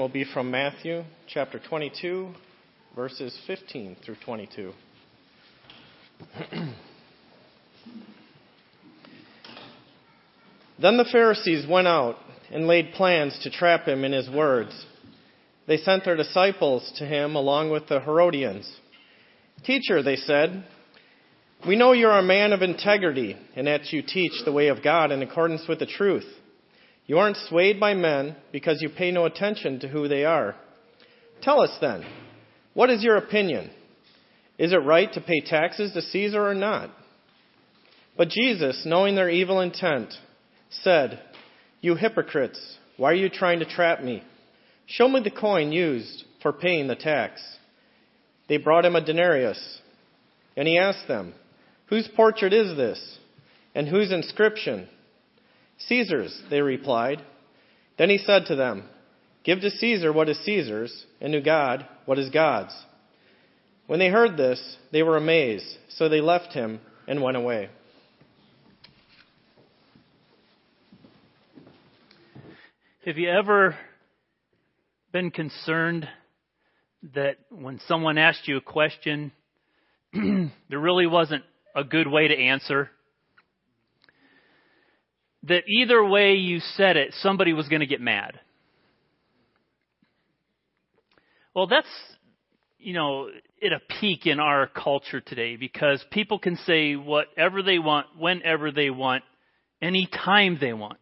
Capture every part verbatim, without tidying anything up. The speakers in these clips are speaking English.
will be from Matthew chapter twenty-two, verses fifteen through twenty-two. Then the Pharisees went out and laid plans to trap him in his words. They sent their disciples to him along with the Herodians. "Teacher," they said, "we know you are a man of integrity and that you teach the way of God in accordance with the truth. You aren't swayed by men because you pay no attention to who they are. Tell us then, what is your opinion? Is it right to pay taxes to Caesar or not?" But Jesus, knowing their evil intent, said, "You hypocrites, why are you trying to trap me? Show me the coin used for paying the tax." They brought him a denarius, and he asked them, "Whose portrait is this, and whose inscription?" "Caesar's," they replied. Then he said to them, "Give to Caesar what is Caesar's, and to God what is God's." When they heard this, they were amazed, so they left him and went away. Have you ever been concerned that when someone asked you a question, there really wasn't a good way to answer? That either way you said it, somebody was going to get mad. Well, that's, you know, at a peak in our culture today, because people can say whatever they want, whenever they want, anytime they want.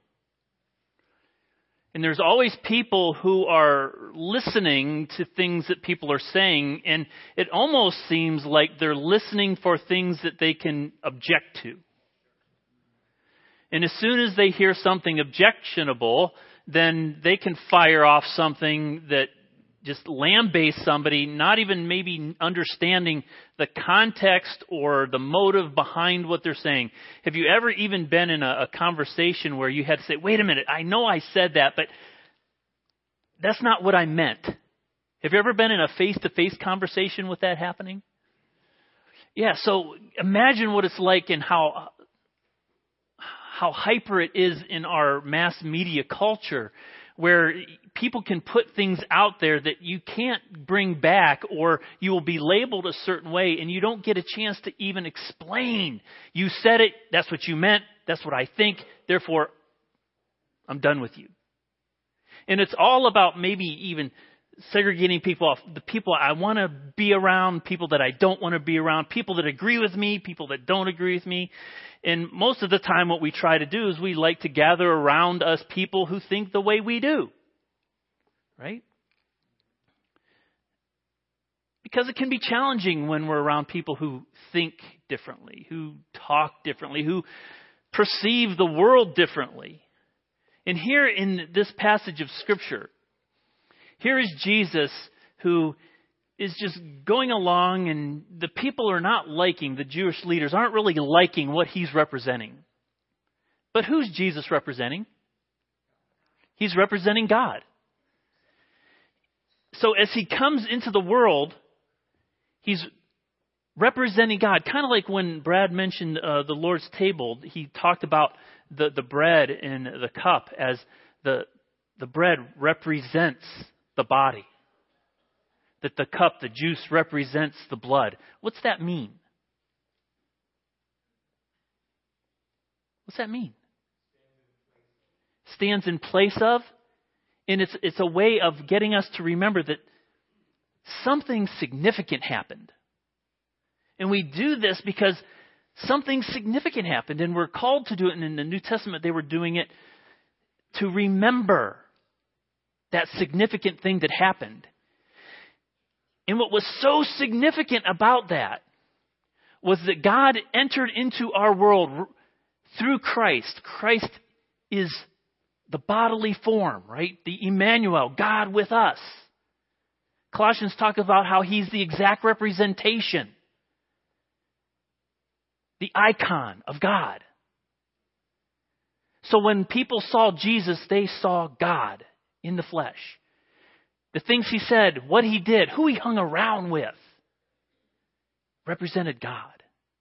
And there's always people who are listening to things that people are saying, and it almost seems like they're listening for things that they can object to. And as soon as they hear something objectionable, then they can fire off something that just lambastes somebody, not even maybe understanding the context or the motive behind what they're saying. Have you ever even been in a, a conversation where you had to say, "Wait a minute, I know I said that, but that's not what I meant"? Have you ever been in a face-to-face conversation with that happening? Yeah, so imagine what it's like and how how hyper it is in our mass media culture, where people can put things out there that you can't bring back, or you will be labeled a certain way and you don't get a chance to even explain. You said it, that's what you meant, that's what I think, therefore I'm done with you. And it's all about maybe even segregating people off. The people I want to be around, people that I don't want to be around, people that agree with me, people that don't agree with me. And most of the time what we try to do is we like to gather around us people who think the way we do. Right? Because it can be challenging when we're around people who think differently, who talk differently, who perceive the world differently. And here in this passage of Scripture, here is Jesus who is just going along, and the people are not liking, the Jewish leaders aren't really liking what he's representing. But who's Jesus representing? He's representing God. So as he comes into the world, he's representing God. Kind of like when Brad mentioned uh, the Lord's table, he talked about the, the bread and the cup as the, the bread represents the body. That the cup, the juice, represents the blood. What's that mean? What's that mean? Stands in place of. And it's it's a way of getting us to remember that something significant happened. And we do this because something significant happened. And we're called to do it. And in the New Testament, they were doing it to remember that significant thing that happened. And what was so significant about that was that God entered into our world through Christ. Christ is the bodily form, right? The Emmanuel, God with us. Colossians talk about how he's the exact representation, the icon of God. So when people saw Jesus, they saw God in the flesh. The things he said, what he did, who he hung around with, represented God.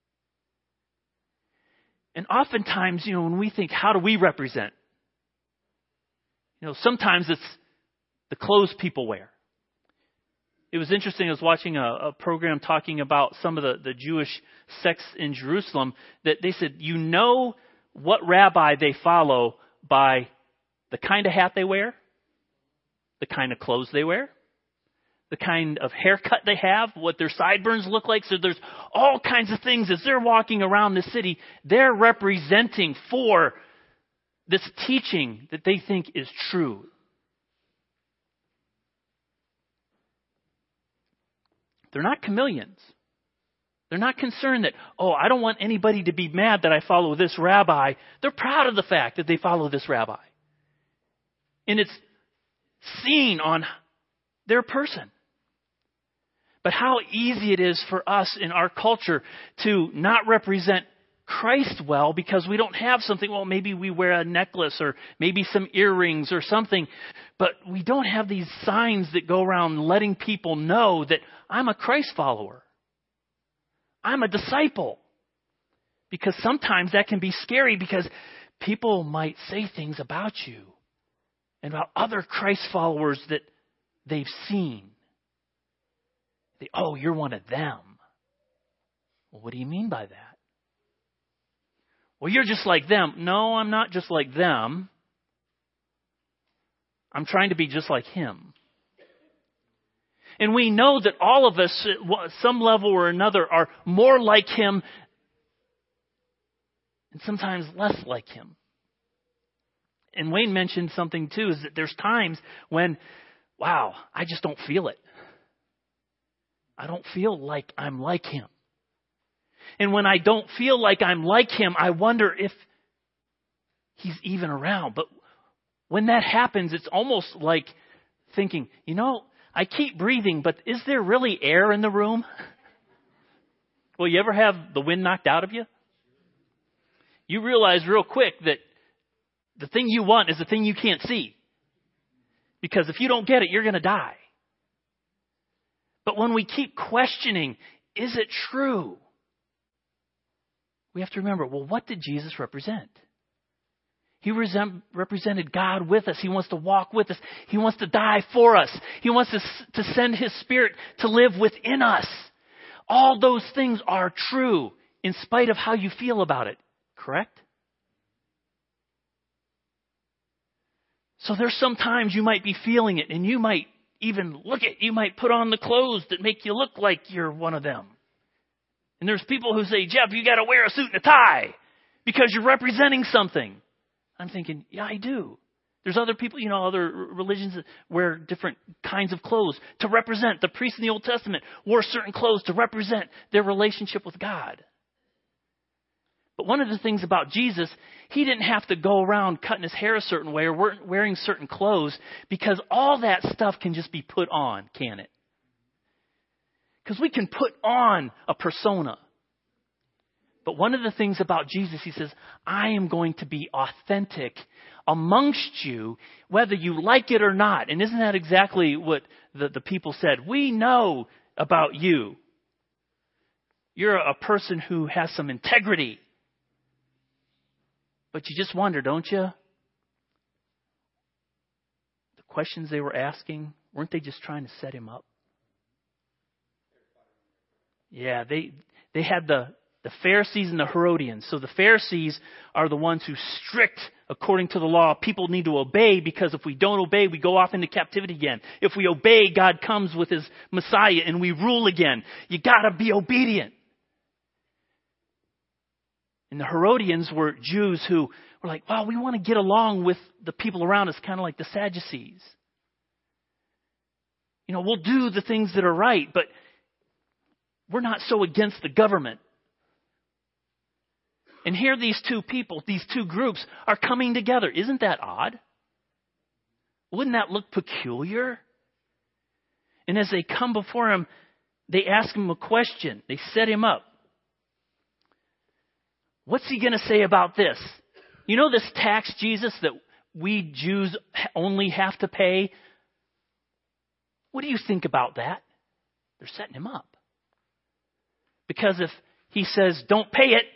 And oftentimes, you know, when we think, how do we represent? You know, sometimes it's the clothes people wear. It was interesting. I was watching a, a program talking about some of the, the Jewish sects in Jerusalem that they said, you know what rabbi they follow by the kind of hat they wear, the kind of clothes they wear, the kind of haircut they have, what their sideburns look like. So there's all kinds of things as they're walking around the city, they're representing for this teaching that they think is true. They're not chameleons. They're not concerned that, oh, I don't want anybody to be mad that I follow this rabbi. They're proud of the fact that they follow this rabbi. And it's seen on their person. But how easy it is for us in our culture to not represent Christ well because we don't have something. Well, maybe we wear a necklace or maybe some earrings or something. But we don't have these signs that go around letting people know that I'm a Christ follower. I'm a disciple. Because sometimes that can be scary because people might say things about you and about other Christ followers that they've seen. They, oh, you're one of them. Well, what do you mean by that? Well, you're just like them. No, I'm not just like them. I'm trying to be just like him. And we know that all of us, at some level or another, are more like him and sometimes less like him. And Wayne mentioned something too, is that there's times when, wow, I just don't feel it. I don't feel like I'm like him. And when I don't feel like I'm like him, I wonder if he's even around. But when that happens, it's almost like thinking, you know, I keep breathing, but is there really air in the room? Well, you ever have the wind knocked out of you? You realize real quick that the thing you want is the thing you can't see. Because if you don't get it, you're going to die. But when we keep questioning, is it true? We have to remember, well, what did Jesus represent? He represented God with us. He wants to walk with us. He wants to die for us. He wants to, to send His Spirit to live within us. All those things are true in spite of how you feel about it. Correct? So there's sometimes you might be feeling it and you might even look at, you might put on the clothes that make you look like you're one of them. And there's people who say, Jeff, you got to wear a suit and a tie because you're representing something. I'm thinking, yeah, I do. There's other people, you know, other religions that wear different kinds of clothes to represent. The priests in the Old Testament wore certain clothes to represent their relationship with God. But one of the things about Jesus, he didn't have to go around cutting his hair a certain way or wearing certain clothes because all that stuff can just be put on, can it? Because we can put on a persona. But one of the things about Jesus, he says, I am going to be authentic amongst you, whether you like it or not. And isn't that exactly what the, the people said? We know about you. You're a person who has some integrity. But you just wonder, don't you? The questions they were asking, weren't they just trying to set him up? Yeah, they they had the, the Pharisees and the Herodians. So the Pharisees are the ones who strict, according to the law, people need to obey because if we don't obey, we go off into captivity again. If we obey, God comes with his Messiah and we rule again. You got to be obedient. And the Herodians were Jews who were like, well, we want to get along with the people around us, kind of like the Sadducees. You know, we'll do the things that are right, but we're not so against the government. And here these two people, these two groups are coming together. Isn't that odd? Wouldn't that look peculiar? And as they come before him, they ask him a question. They set him up. What's he going to say about this? You know this tax, Jesus, that we Jews only have to pay? What do you think about that? They're setting him up. Because if he says, don't pay it,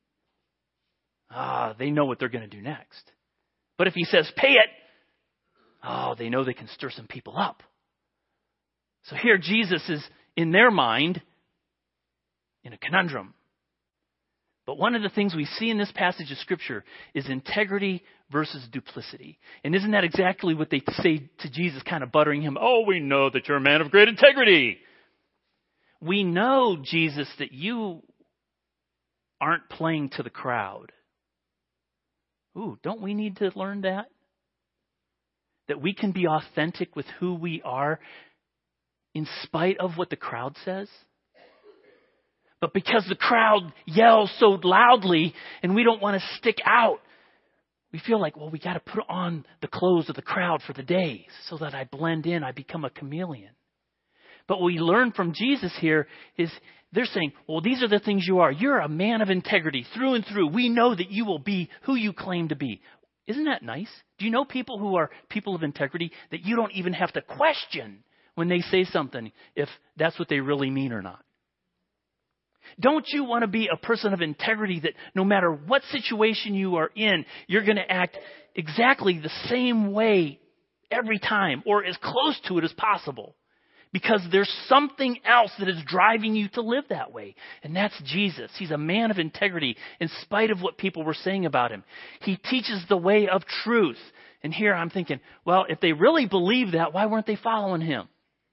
ah, they know what they're going to do next. But if he says, pay it, Oh, they know they can stir some people up. So here Jesus is, in their mind, in a conundrum. But one of the things we see in this passage of Scripture is integrity versus duplicity. And isn't that exactly what they say to Jesus, kind of buttering him? Oh, we know that you're a man of great integrity. We know, Jesus, that you aren't playing to the crowd. Ooh, don't we need to learn that? That we can be authentic with who we are in spite of what the crowd says? But because the crowd yells so loudly and we don't want to stick out, we feel like, well, we got to put on the clothes of the crowd for the day so that I blend in, I become a chameleon. But what we learn from Jesus here is they're saying, well, these are the things you are. You're a man of integrity through and through. We know that you will be who you claim to be. Isn't that nice? Do you know people who are people of integrity that you don't even have to question when they say something if that's what they really mean or not? Don't you want to be a person of integrity that no matter what situation you are in, you're going to act exactly the same way every time or as close to it as possible? Because there's something else that is driving you to live that way. And that's Jesus. He's a man of integrity in spite of what people were saying about him. He teaches the way of truth. And here I'm thinking, well, if they really believe that, why weren't they following him?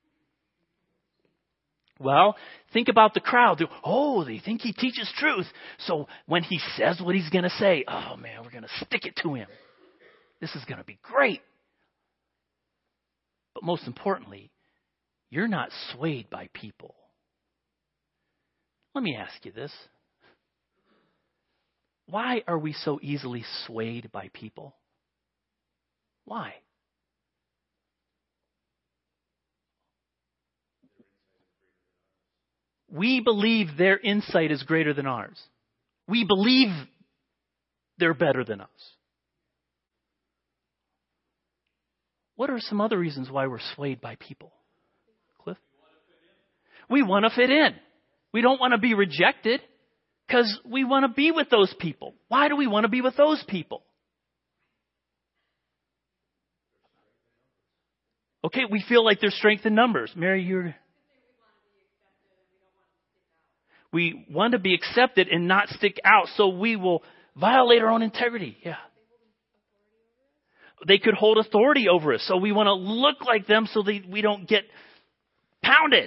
Well, think about the crowd. Oh, they think he teaches truth. So when he says what he's going to say, oh man, we're going to stick it to him. This is going to be great. But most importantly, you're not swayed by people. Let me ask you this. Why are we so easily swayed by people? Why? We believe their insight is greater than ours. We believe they're better than us. What are some other reasons why we're swayed by people? Cliff? We want to fit in. We don't want to be rejected because we want to be with those people. Why do we want to be with those people? Okay, we feel like there's strength in numbers. Mary, you're... We want to be accepted and not stick out, so we will violate our own integrity. Yeah. They could hold authority over us, so we want to look like them so that we don't get pounded.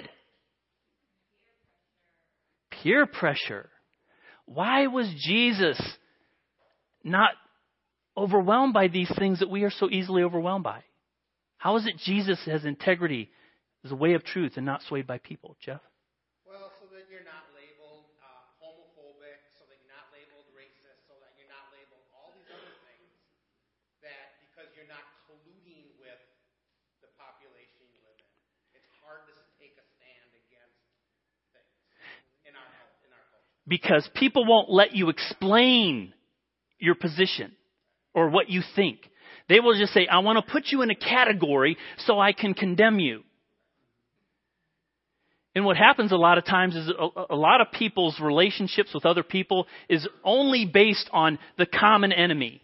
Peer pressure. Why was Jesus not overwhelmed by these things that we are so easily overwhelmed by? How is it Jesus has integrity as a way of truth and not swayed by people? Jeff? Well, so that you're not labeled uh, homophobic, so that you're not labeled racist, so that you're not labeled all these other things, that because you're not colluding with the population you live in, it's hard to take a stand against things in our in our culture. Because people won't let you explain your position or what you think. They will just say, I want to put you in a category so I can condemn you. And what happens a lot of times is a, a lot of people's relationships with other people is only based on the common enemy.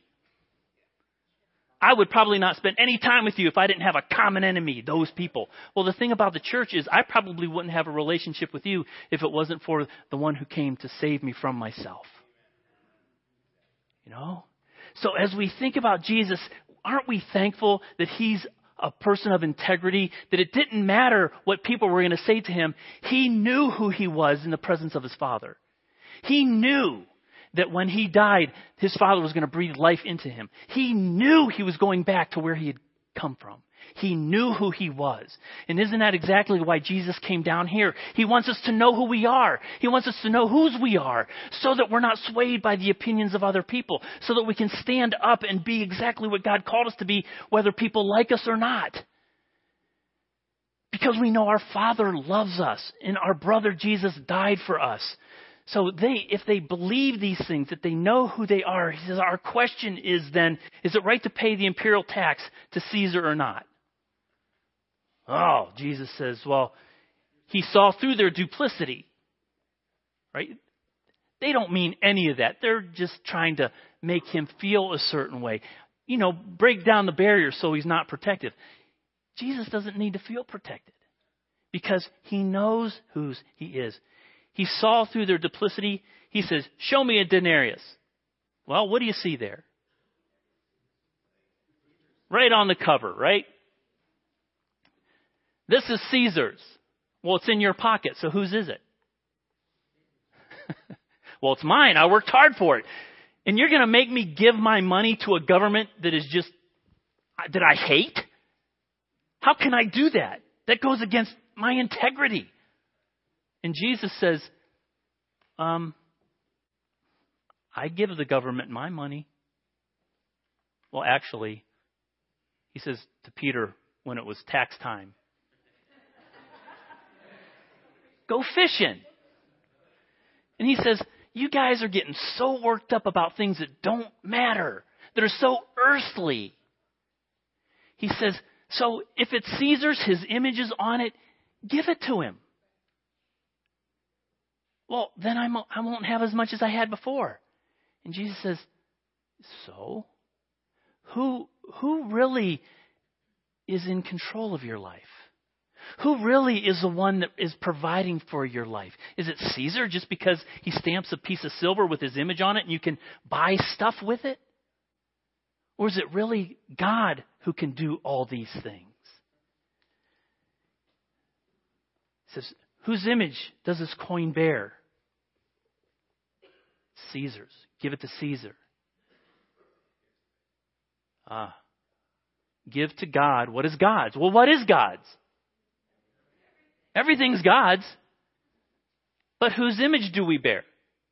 I would probably not spend any time with you if I didn't have a common enemy, those people. Well, the thing about the church is I probably wouldn't have a relationship with you if it wasn't for the one who came to save me from myself. You know? So as we think about Jesus, aren't we thankful that he's a person of integrity, that it didn't matter what people were going to say to him. He knew who he was in the presence of his Father. He knew that when he died, his Father was going to breathe life into him. He knew he was going back to where he had come from. He knew who he was. And isn't that exactly why Jesus came down here? He wants us to know who we are. He wants us to know whose we are so that we're not swayed by the opinions of other people, so that we can stand up and be exactly what God called us to be, whether people like us or not. Because we know our Father loves us and our brother Jesus died for us. So they, if they believe these things, that they know who they are, he says, our question is then, is it right to pay the imperial tax to Caesar or not? Oh, Jesus says, well, he saw through their duplicity, right? They don't mean any of that. They're just trying to make him feel a certain way. you know, break down the barrier so he's not protective. Jesus doesn't need to feel protected because he knows whose he is. He saw through their duplicity. He says, show me a denarius. Well, what do you see there? Right on the cover, right? This is Caesar's. Well, it's in your pocket, so whose is it? Well, it's mine. I worked hard for it. And you're going to make me give my money to a government that is just, that I hate? How can I do that? That goes against my integrity. And Jesus says, um, I give the government my money. Well, actually, he says to Peter when it was tax time, go fishing. And he says, you guys are getting so worked up about things that don't matter, that are so earthly. He says, so if it's Caesar's, his image is on it, give it to him. Well, then I'm, I won't have as much as I had before. And Jesus says, so? Who, who really is in control of your life? Who really is the one that is providing for your life? Is it Caesar just because he stamps a piece of silver with his image on it and you can buy stuff with it? Or is it really God who can do all these things? He says, whose image does this coin bear? Caesar's. Give it to Caesar. Ah. Give to God what is God's. Well, what is God's? Everything's God's. But whose image do we bear?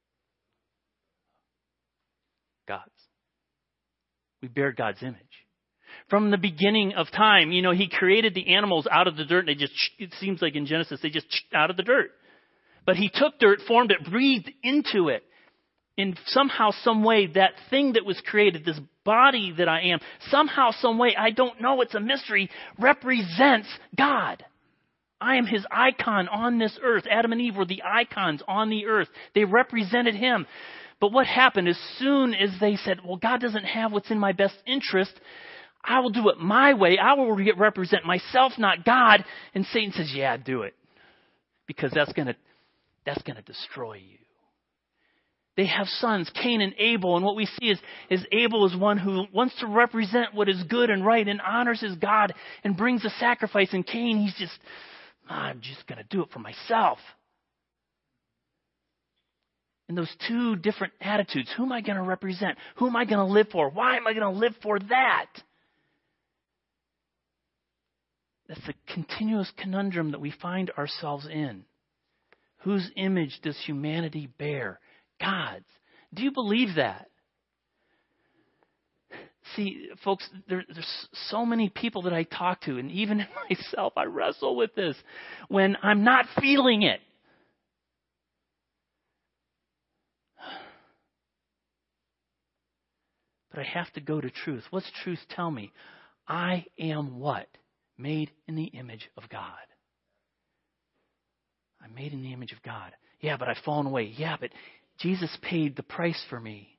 God's. We bear God's image. From the beginning of time, you know, he created the animals out of the dirt. And they just, it seems like in Genesis, they just out of the dirt. But he took dirt, formed it, breathed into it. In somehow, some way, that thing that was created, this body that I am, somehow, some way, I don't know, it's a mystery, represents God. I am his icon on this earth. Adam and Eve were the icons on the earth. They represented him. But what happened as soon as they said, well, God doesn't have what's in my best interest, I will do it my way. I will represent myself, not God. And Satan says, yeah, do it. Because that's going to that's going to destroy you. They have sons, Cain and Abel. And what we see is, is Abel is one who wants to represent what is good and right and honors his God and brings a sacrifice. And Cain, he's just, I'm just going to do it for myself. And those two different attitudes, who am I going to represent? Who am I going to live for? Why am I going to live for that? That's the continuous conundrum that we find ourselves in. Whose image does humanity bear? God's. Do you believe that? See, folks, there, there's so many people that I talk to, and even myself, I wrestle with this when I'm not feeling it. But I have to go to truth. What's truth tell me? I am what? Made in the image of God. I'm made in the image of God. Yeah, but I've fallen away. Yeah, but Jesus paid the price for me.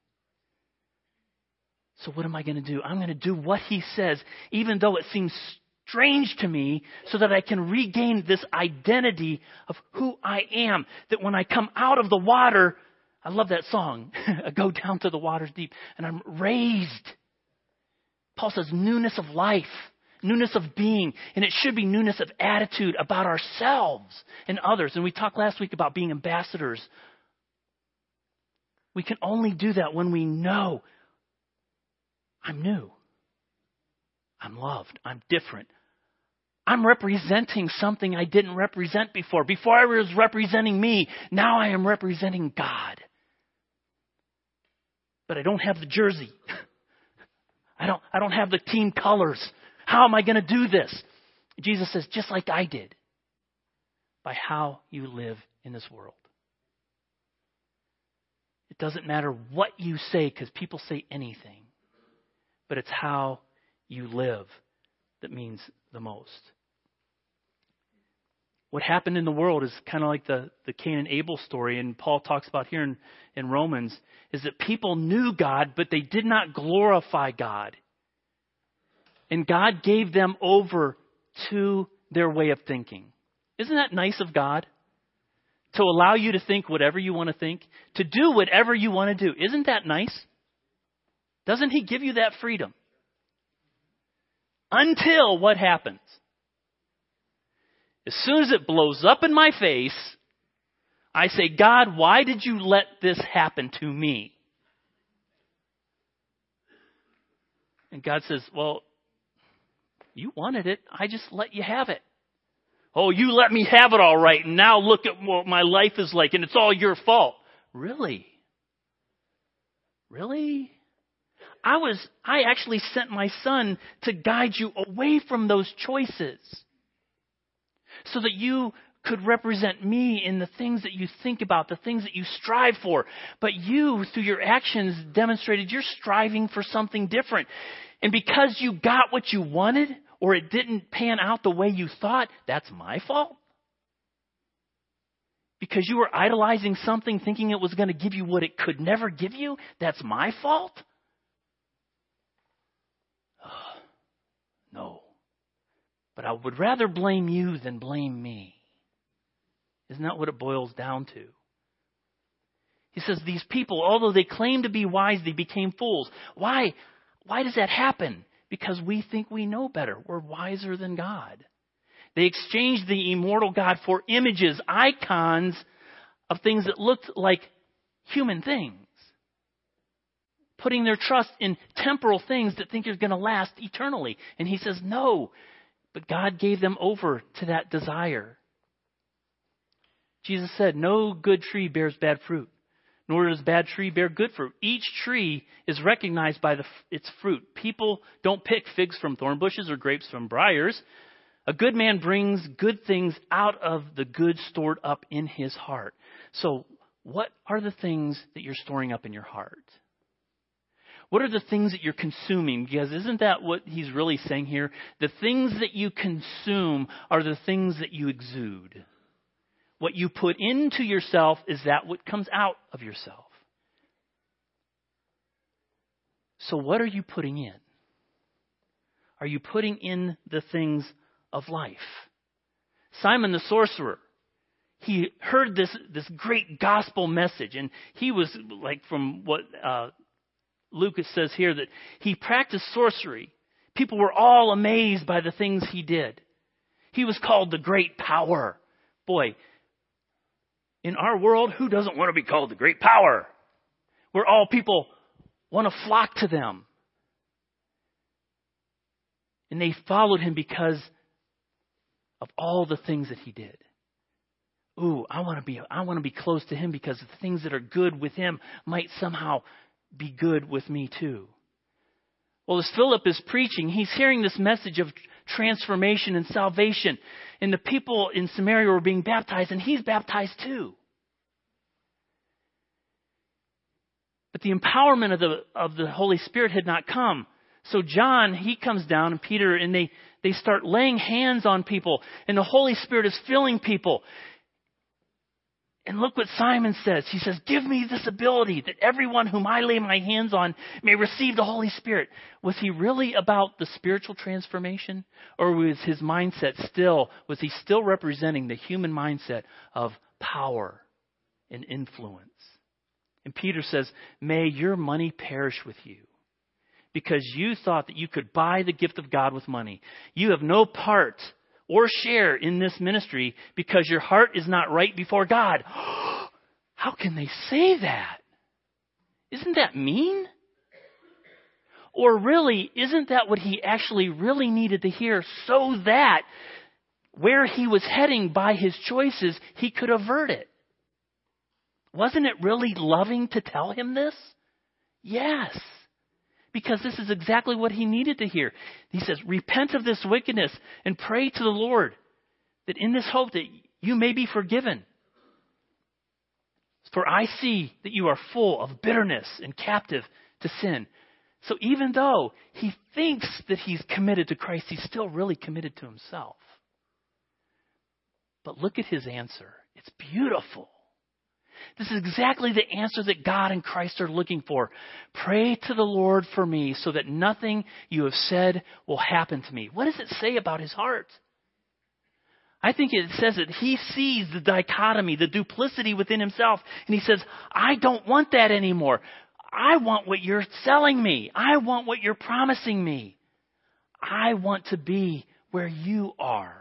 So what am I going to do? I'm going to do what he says, even though it seems strange to me, so that I can regain this identity of who I am. That when I come out of the water, I love that song, I go down to the waters deep, and I'm raised. Paul says newness of life, newness of being, and it should be newness of attitude about ourselves and others. And we talked last week about being ambassadors. We can only do that when we know I'm new. I'm loved. I'm different. I'm representing something I didn't represent before. Before I was representing me, now I am representing God. But I don't have the jersey. I don't, I don't have the team colors. How am I going to do this? Jesus says, just like I did, by how you live in this world. It doesn't matter what you say, because people say anything. But it's how you live that means the most. What happened in the world is kind of like the, the Cain and Abel story, and Paul talks about here in, in Romans, is that people knew God, but they did not glorify God. And God gave them over to their way of thinking. Isn't that nice of God? To allow you to think whatever you want to think, to do whatever you want to do. Isn't that nice? Doesn't he give you that freedom? Until what happens? As soon as it blows up in my face, I say, God, why did you let this happen to me? And God says, well, you wanted it. I just let you have it. Oh, you let me have it all right. And now look at what my life is like. And it's all your fault. Really? Really? I was, I actually sent my son to guide you away from those choices. So that you could represent me in the things that you think about, the things that you strive for. But you, through your actions, demonstrated you're striving for something different. And because you got what you wanted, or it didn't pan out the way you thought, that's my fault? Because you were idolizing something, thinking it was going to give you what it could never give you, that's my fault? No. But I would rather blame you than blame me. Isn't that what it boils down to? He says these people, although they claim to be wise, they became fools. Why? Why does that happen? Because we think we know better. We're wiser than God. They exchanged the immortal God for images, icons of things that looked like human things. Putting their trust in temporal things that think are going to last eternally. And he says, no. But God gave them over to that desire. Jesus said, no good tree bears bad fruit, nor does bad tree bear good fruit. Each tree is recognized by the, its fruit. People don't pick figs from thorn bushes or grapes from briars. A good man brings good things out of the good stored up in his heart. So what are the things that you're storing up in your heart? What are the things that you're consuming? Because isn't that what he's really saying here? The things that you consume are the things that you exude. What you put into yourself is that what comes out of yourself. So what are you putting in? Are you putting in the things of life? Simon the sorcerer, he heard this, this great gospel message. And he was, like from what uh, Lucas says here, that he practiced sorcery. People were all amazed by the things he did. He was called the great power. Boy, in our world, who doesn't want to be called the great power? Where all people want to flock to them. And they followed him because of all the things that he did. Ooh, I want to be I want to be close to him because the things that are good with him might somehow be good with me too. Well, as Philip is preaching, he's hearing this message of transformation and salvation. And the people in Samaria were being baptized, and he's baptized too. But the empowerment of the of the Holy Spirit had not come. So John, he comes down, and Peter, and they, they start laying hands on people. And the Holy Spirit is filling people. And look what Simon says. He says, give me this ability that everyone whom I lay my hands on may receive the Holy Spirit. Was he really about the spiritual transformation? Or was his mindset still, was he still representing the human mindset of power and influence? And Peter says, may your money perish with you, because you thought that you could buy the gift of God with money. You have no part or share in this ministry because your heart is not right before God. How can they say that? Isn't that mean? Or really, isn't that what he actually really needed to hear so that where he was heading by his choices, he could avert it? Wasn't it really loving to tell him this? Yes. Because this is exactly what he needed to hear. He says, repent of this wickedness and pray to the Lord that in this hope that you may be forgiven. For I see that you are full of bitterness and captive to sin. So even though he thinks that he's committed to Christ, he's still really committed to himself. But look at his answer. It's beautiful. This is exactly the answer that God and Christ are looking for. Pray to the Lord for me so that nothing you have said will happen to me. What does it say about his heart? I think it says that he sees the dichotomy, the duplicity within himself. And he says, I don't want that anymore. I want what you're selling me. I want what you're promising me. I want to be where you are.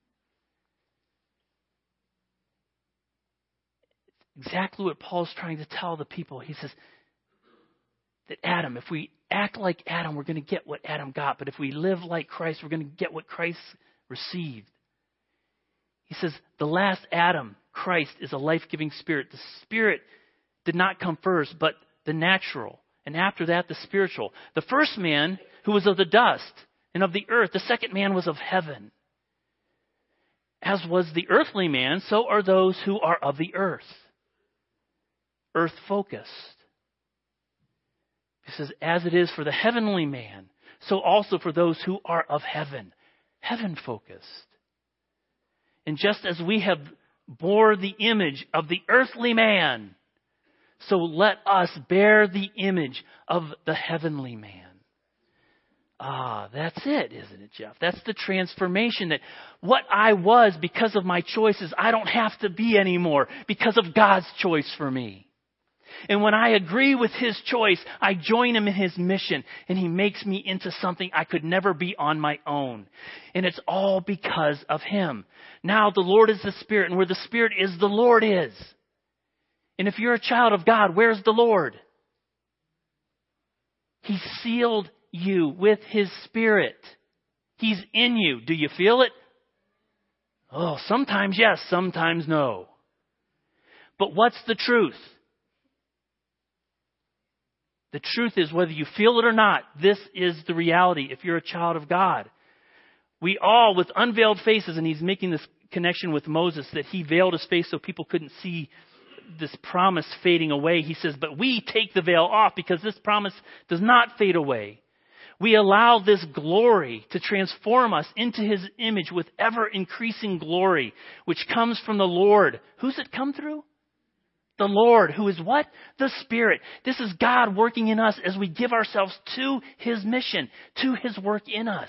Exactly what Paul's trying to tell the people. He says that Adam, if we act like Adam, we're going to get what Adam got. But if we live like Christ, we're going to get what Christ received. He says the last Adam, Christ, is a life-giving spirit. The spirit did not come first, but the natural. And after that, the spiritual. The first man, who was of the dust and of the earth. The second man was of heaven. As was the earthly man, so are those who are of the earth. Earth-focused. He says, as it is for the heavenly man, so also for those who are of heaven. Heaven-focused. And just as we have bore the image of the earthly man, so let us bear the image of the heavenly man. Ah, that's it, isn't it, Jeff? That's the transformation, that what I was because of my choices, I don't have to be anymore because of God's choice for me. And when I agree with his choice, I join him in his mission, and he makes me into something I could never be on my own. And it's all because of him. Now the Lord is the Spirit, and where the Spirit is, the Lord is. And if you're a child of God, where's the Lord? He sealed you with his Spirit. He's in you. Do you feel it? Oh, sometimes yes, sometimes no. But what's the truth? The truth is, whether you feel it or not, this is the reality if you're a child of God. We all, with unveiled faces, and he's making this connection with Moses, that he veiled his face so people couldn't see this promise fading away. He says, but we take the veil off because this promise does not fade away. We allow this glory to transform us into his image with ever increasing glory, which comes from the Lord. Who's it come through? The Lord, who is what? The Spirit. This is God working in us as we give ourselves to his mission, to his work in us.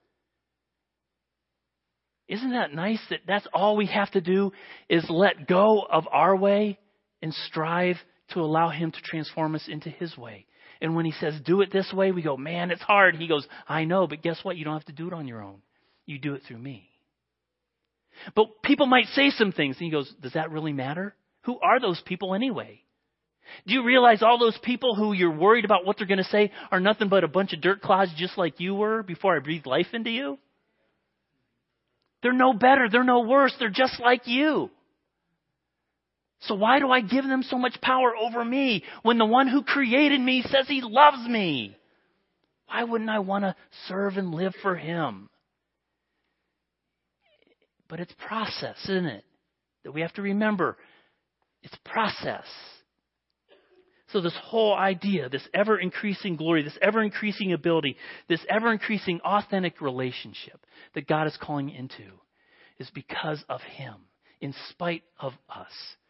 Isn't that nice that that's all we have to do is let go of our way and strive to allow him to transform us into his way? And when he says, do it this way, we go, man, it's hard. He goes, I know, but guess what? You don't have to do it on your own. You do it through me. But people might say some things. And he goes, does that really matter? Who are those people anyway? Do you realize all those people who you're worried about what they're going to say are nothing but a bunch of dirt clods just like you were before I breathed life into you? They're no better. They're no worse. They're just like you. So why do I give them so much power over me when the one who created me says he loves me? Why wouldn't I want to serve and live for him? But it's process, isn't it? That we have to remember. It's process. So this whole idea, this ever-increasing glory, this ever-increasing ability, this ever-increasing authentic relationship that God is calling into is because of him, in spite of us.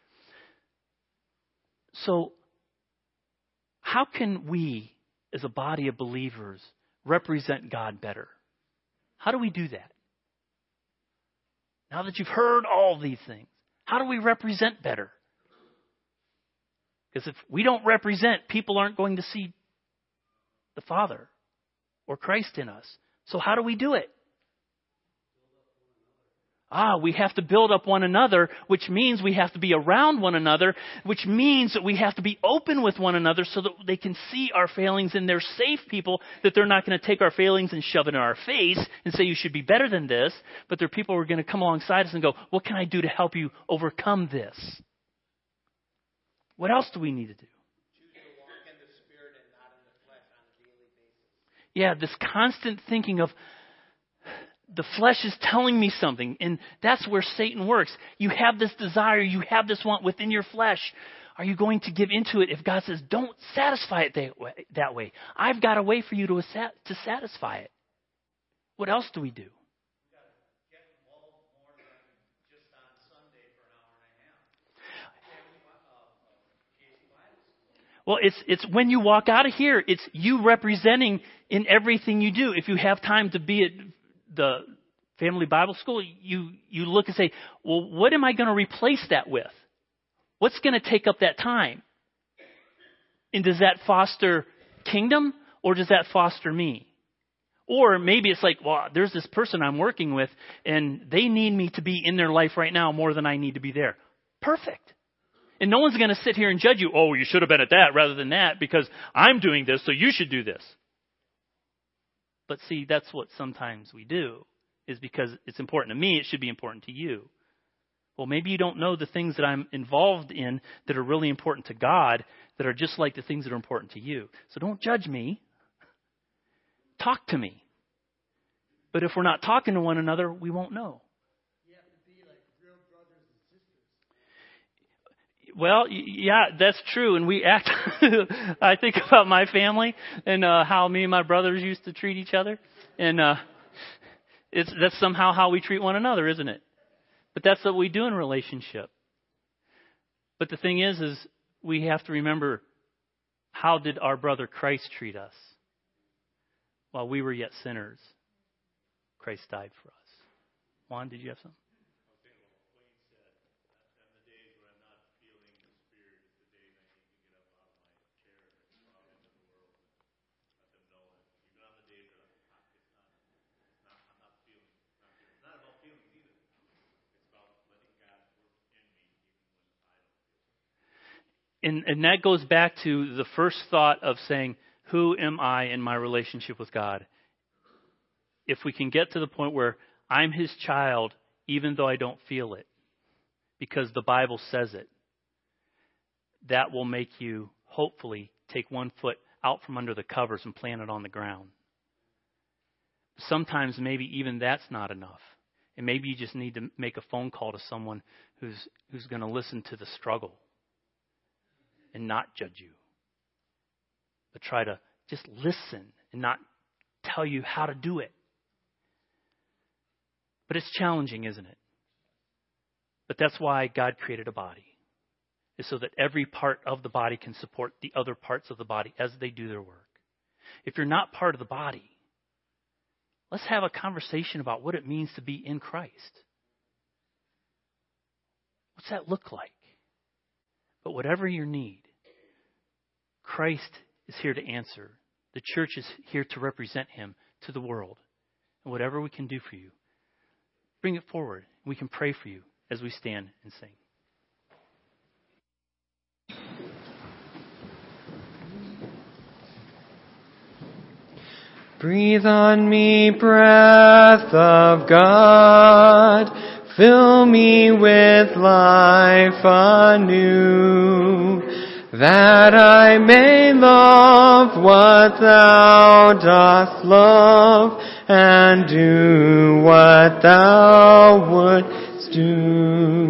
So how can we, as a body of believers, represent God better? How do we do that? Now that you've heard all these things, how do we represent better? Because if we don't represent, people aren't going to see the Father or Christ in us. So how do we do it? Ah, we have to build up one another, which means we have to be around one another, which means that we have to be open with one another so that they can see our failings, and they're safe people, that they're not going to take our failings and shove it in our face and say you should be better than this, but they're people who are going to come alongside us and go, what can I do to help you overcome this? What else do we need to do? Choose to walk in the Spirit and not in the flesh on a daily basis. Yeah, this constant thinking of the flesh is telling me something, and that's where Satan works. You have this desire, you have this want within your flesh. Are you going to give into it if God says, don't satisfy it that way? That way. I've got a way for you to, to satisfy it. What else do we do? Well, it's it's when you walk out of here, it's you representing in everything you do. If you have time to be at the family Bible school, you, you look and say, well, what am I going to replace that with? What's going to take up that time? And does that foster kingdom or does that foster me? Or maybe it's like, well, there's this person I'm working with and they need me to be in their life right now more than I need to be there. Perfect. And no one's going to sit here and judge you. Oh, you should have been at that rather than that because I'm doing this, so you should do this. But see, that's what sometimes we do, is because it's important to me, it should be important to you. Well, maybe you don't know the things that I'm involved in that are really important to God that are just like the things that are important to you. So don't judge me. Talk to me. But if we're not talking to one another, we won't know. You have to be like real brothers and sisters. Well, yeah, that's true. And we act, I think about my family and uh, how me and my brothers used to treat each other. And uh, it's that's somehow how we treat one another, isn't it? But that's what we do in relationship. But the thing is, is we have to remember, how did our brother Christ treat us? While we were yet sinners, Christ died for us. Juan, did you have something? And, and that goes back to the first thought of saying, who am I in my relationship with God? If we can get to the point where I'm his child, even though I don't feel it, because the Bible says it, that will make you, hopefully, take one foot out from under the covers and plant it on the ground. Sometimes maybe even that's not enough. And maybe you just need to make a phone call to someone who's who's going to listen to the struggle and not judge you, but try to just listen and not tell you how to do it. But it's challenging, isn't it? But that's why God created a body, is so that every part of the body can support the other parts of the body as they do their work. If you're not part of the body, let's have a conversation about what it means to be in Christ. What's that look like? But whatever your need, Christ is here to answer. The church is here to represent him to the world. And whatever we can do for you, bring it forward. We can pray for you as we stand and sing. Breathe on me, breath of God. Fill me with life anew, that I may love what thou dost love, and do what thou wouldst do.